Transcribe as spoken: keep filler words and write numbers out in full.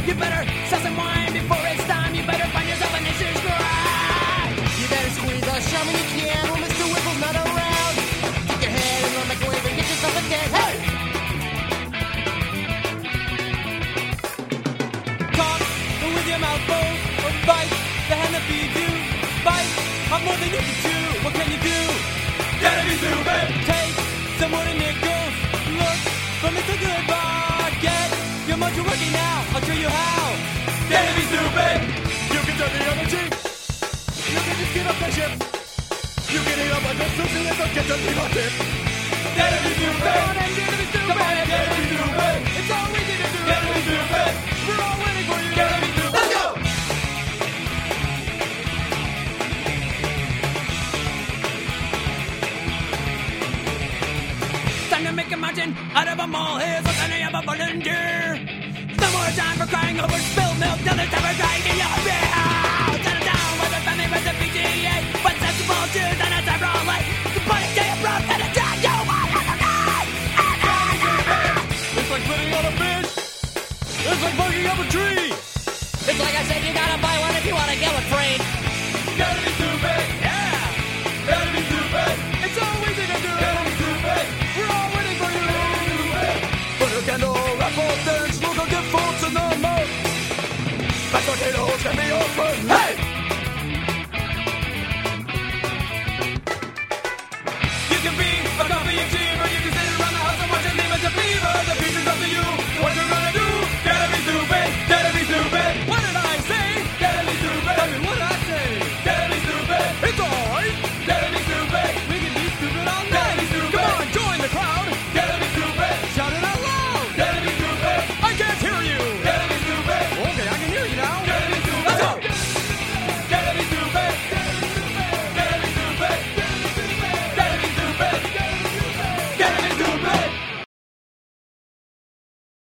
You better sell some wine before it's time. You better find yourself an issue scribe. You better squeeze a shove when you can when Mister Whipple's not around. Take your head and run like a wave and get yourself a dead. Hey! Talk with your mouth full or bite the hand that feeds you. Bite off more than you can chew. What can you do? Gotta be stupid. Take some wooden nickels. Look for Mister Goodbar. Get your mojo working now. I'll show you how. Gotta be stupid. You can turn the other cheek. You can just give up the ship. You can eat up a good sushi and don't get to leave a tip. Gotta be stupid. Come on and gotta be stupid. Come on and Gotta be stupid. It's all easy to do. Gotta be stupid. We're all waiting for you. Gotta be stupid. Let's go. Time to make a mountain out of a molehill. So can I have a volunteer? No more time for crying over spilled milk. No there's time for crying in your beer. Settle down with a family with the P T A. But sensible shoes and a several light. You put it to your broke and a drag you want to die. It's like putting on a fish. It's like bugging up a tree. It's like I said, you gotta buy one if you wanna get one free.